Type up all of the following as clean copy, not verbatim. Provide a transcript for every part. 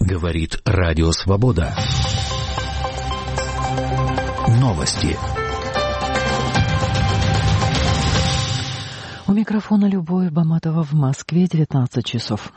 Говорит Радио Свобода. Новости. У микрофона Любовь Баматова в Москве, 19 часов.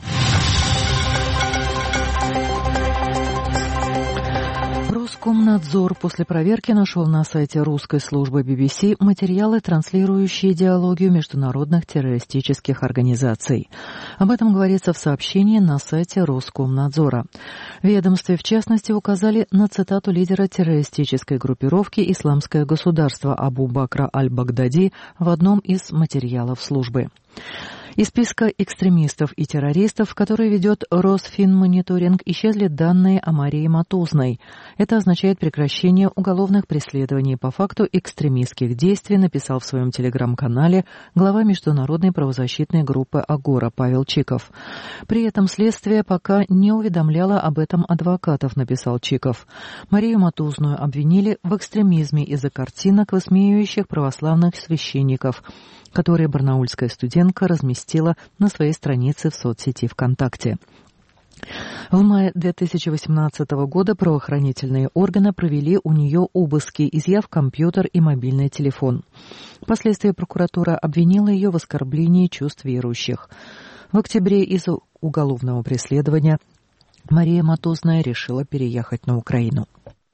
Роскомнадзор после проверки нашел на сайте русской службы BBC материалы, транслирующие идеологию международных террористических организаций. Об этом говорится в сообщении на сайте Роскомнадзора. В ведомстве, в частности, указали на цитату лидера террористической группировки «Исламское государство» Абу Бакра аль-Багдади в одном из материалов службы. Из списка экстремистов и террористов, который ведет Росфинмониторинг, исчезли данные о Марии Матузной. Это означает прекращение уголовных преследований по факту экстремистских действий, написал в своем телеграм-канале глава международной правозащитной группы «Агора» Павел Чиков. При этом следствие пока не уведомляло об этом адвокатов, написал Чиков. Марию Матузную обвинили в экстремизме из-за картинок, высмеивающих православных священников, которые барнаульская студентка разместила на своей странице в соцсети ВКонтакте. В мае 2018 года правоохранительные органы провели у нее обыски, изъяв компьютер и мобильный телефон. Впоследствии прокуратура обвинила ее в оскорблении чувств верующих. В октябре из-за уголовного преследования Мария Матузная решила переехать на Украину.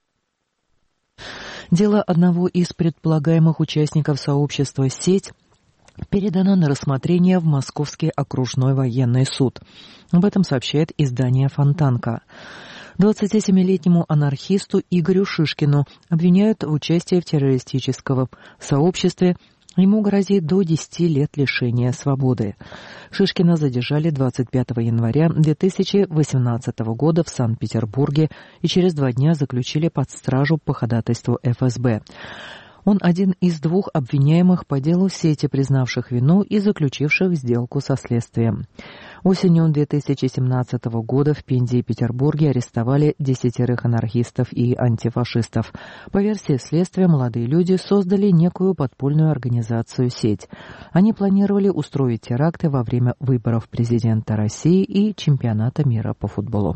Дело одного из предполагаемых участников сообщества «Сеть» передано на рассмотрение в Московский окружной военный суд. Об этом сообщает издание «Фонтанка». 27-летнему анархисту Игорю Шишкину обвиняют в участии в террористическом сообществе. Ему грозит до 10 лет лишения свободы. Шишкина задержали 25 января 2018 года в Санкт-Петербурге и через 2 дня заключили под стражу по ходатайству ФСБ. Он один из 2 обвиняемых по делу сети, признавших вину и заключивших сделку со следствием. Осенью 2017 года в Пензе и Петербурге арестовали 10 анархистов и антифашистов. По версии следствия, молодые люди создали некую подпольную организацию «Сеть». Они планировали устроить теракты во время выборов президента России и чемпионата мира по футболу.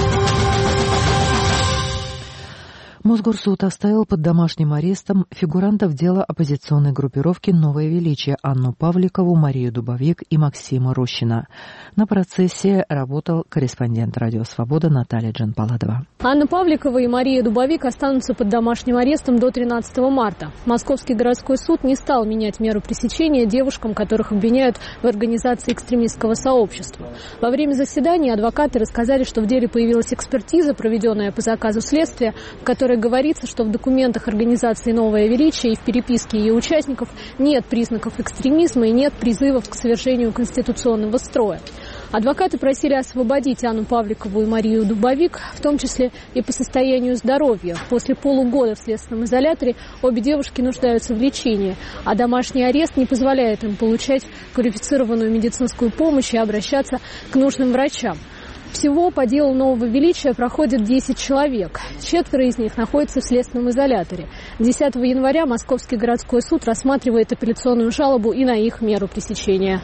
Мосгорсуд оставил под домашним арестом фигурантов дела оппозиционной группировки «Новое величие» Анну Павликову, Марию Дубовик и Максима Рощина. На процессе работал корреспондент «Радио Свобода» Наталья Джанпаладова. Анна Павликова и Мария Дубовик останутся под домашним арестом до 13 марта. Московский городской суд не стал менять меру пресечения девушкам, которых обвиняют в организации экстремистского сообщества. Во время заседания адвокаты рассказали, что в деле появилась экспертиза, проведенная по заказу следствия, в которой говорится, что в документах организации «Новое величие» и в переписке ее участников нет признаков экстремизма и нет призывов к совершению конституционного строя. Адвокаты просили освободить Анну Павликову и Марию Дубовик, в том числе и по состоянию здоровья. После полугода в следственном изоляторе обе девушки нуждаются в лечении, а домашний арест не позволяет им получать квалифицированную медицинскую помощь и обращаться к нужным врачам. Всего по делу «Нового величия» проходит 10 человек. 4 из них находятся в следственном изоляторе. 10 января Московский городской суд рассматривает апелляционную жалобу и на их меру пресечения.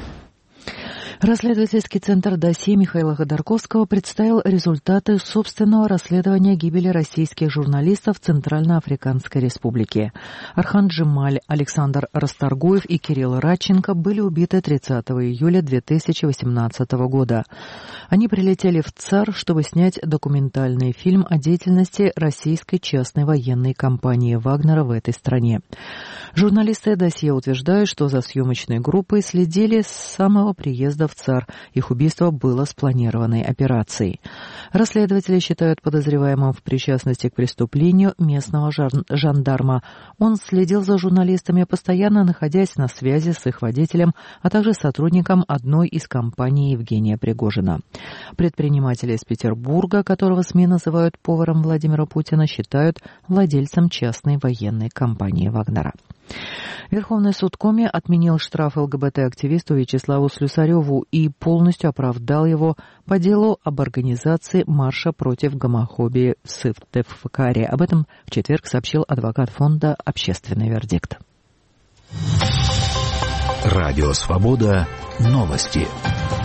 Расследовательский центр «Досье» Михаила Ходорковского представил результаты собственного расследования гибели российских журналистов в Центральноафриканской Республике. Архан Джемаль, Александр Расторгуев и Кирилл Радченко были убиты 30 июля 2018 года. Они прилетели в ЦАР, чтобы снять документальный фильм о деятельности российской частной военной компании «Вагнера» в этой стране. Журналисты «Досье» утверждают, что за съемочной группой следили с самого приезда в ЦАР. Их убийство было спланированной операцией. Расследователи считают подозреваемым в причастности к преступлению местного жандарма. Он следил за журналистами, постоянно находясь на связи с их водителем, а также сотрудником одной из компаний Евгения Пригожина. Предприниматели из Петербурга, которого СМИ называют поваром Владимира Путина, считают владельцем частной военной компании «Вагнера». Верховный суд Коми отменил штраф ЛГБТ-активисту Вячеславу Слюсареву и полностью оправдал его по делу об организации марша против гомофобии в Сыктывкаре. Об этом в четверг сообщил адвокат фонда «Общественный вердикт». Радио Свобода. Новости.